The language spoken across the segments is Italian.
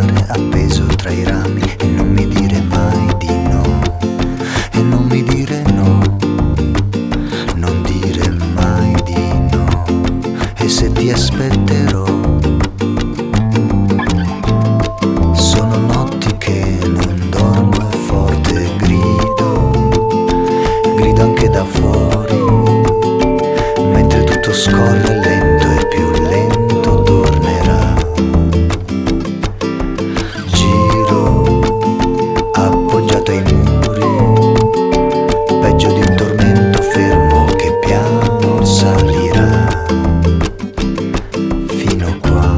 mare appeso tra i rami e non mi dire mai di no, e non mi dire no, non dire mai di no. E se ti aspetterò, sono notti che non dormo e forte grido anche da fuori, mentre tutto scorre lento e più lento tornerà. Giro appoggiato ai muri, peggio di un tormento fermo che piano salirà fino qua.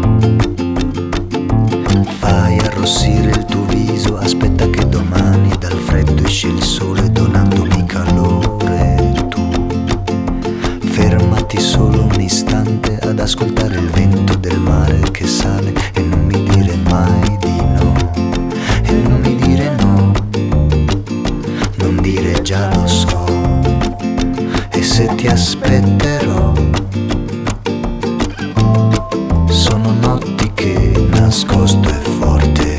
Fai arrossire il tuo viso, aspetta che domani dal freddo esce il sole donandomi calore. Tu fermati solo un istante ad ascoltare il vento del mare che sale e non mi dire mai di no, e non mi dire no, non dire già lo so. E se ti aspetterò, sono notti che nascosto e forte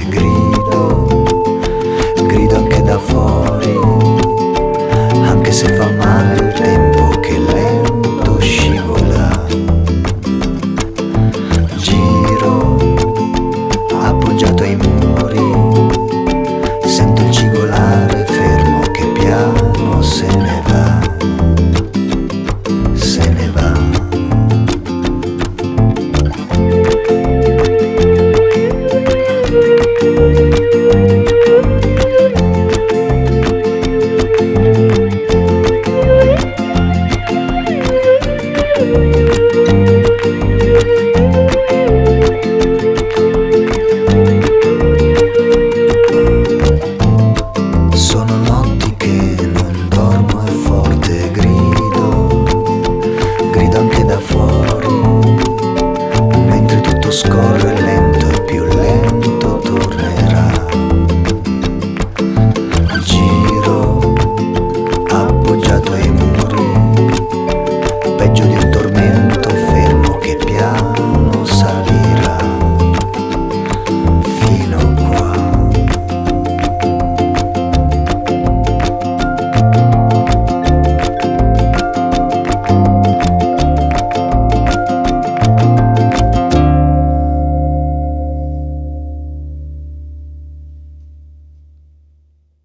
grido anche da fuori, anche se fa male il tempo che lento scivola. Giro appoggiato ai muri,